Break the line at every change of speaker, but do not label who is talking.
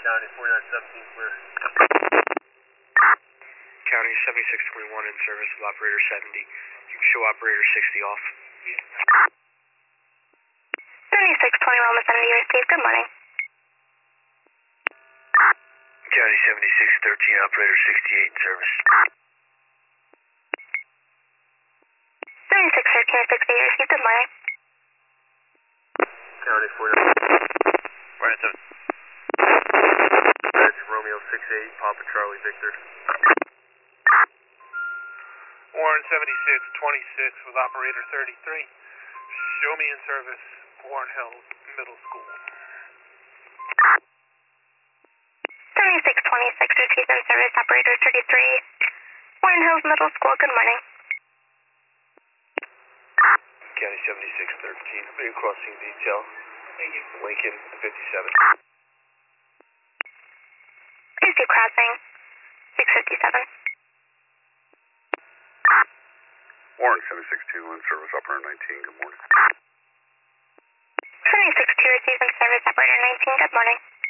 County 4917 clear.
County 7621 in service with operator 70. You can show operator 60 off.
7621 with 70 received. Good morning.
County 7613, operator 68 in service.
7613 with 68 received. Good morning.
County 49.
Right, 7.
That's Romeo 68, Papa Charlie Victor.
Warren 7626 with operator 33. Show me in service, Warren Hills Middle School.
7626 received in service, operator 33. Warren Hills Middle School. Good morning.
County 7613, clear crossing detail. Lincoln 57.
Easy crossing. 657.
Warren 7621, service operator 19, good morning.
76 received in service, operator 19. Good morning.